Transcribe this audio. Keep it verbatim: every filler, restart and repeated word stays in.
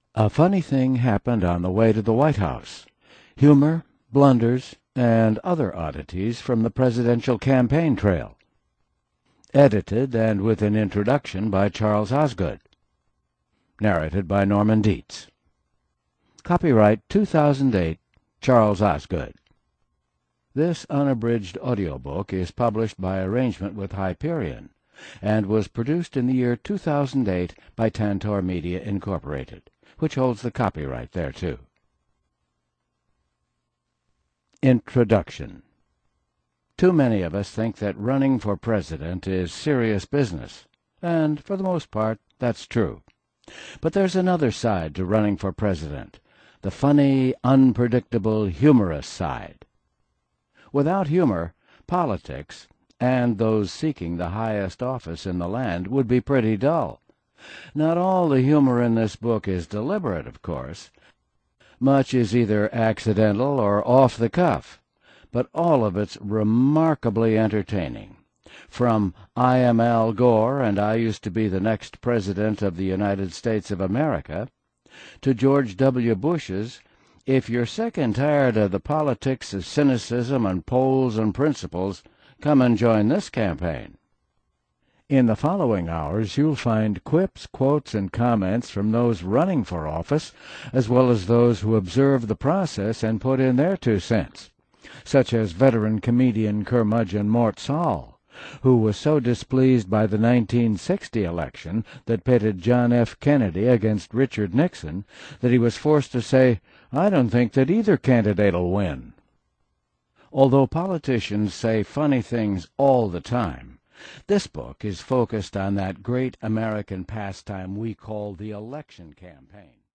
A funny thing happened on the way to the White House. Humor, blunders, and other oddities from the presidential campaign trail. Edited and with an introduction by Charles Osgood. Narrated by Norman Dietz. Copyright two thousand eight, Charles Osgood. This unabridged audiobook is published by arrangement with Hyperion and was produced in the year two thousand eight by Tantor Media, Incorporated, which holds the copyright thereto. Introduction. Too many of us think that running for president is serious business, and for the most part that's true. But there's another side to running for president, the funny, unpredictable, humorous side. Without humor, politics, and those seeking the highest office in the land, would be pretty dull. Not all the humor in this book is deliberate, of course. Much is either accidental or off the cuff, but all of it's remarkably entertaining. From I am Al Gore and I used to be the next president of the United States of America, to George W. Bush's if you're sick and tired of the politics of cynicism and polls and principles, come and join this campaign. In the following hours you'll find quips, quotes, and comments from those running for office, as well as those who observe the process and put in their two cents, such as veteran comedian curmudgeon Mort Saul, who was so displeased by the nineteen sixty election that pitted John F. Kennedy against Richard Nixon that he was forced to say, "I don't think that either candidate'll win." Although politicians say funny things all the time, this book is focused on that great American pastime we call the election campaign.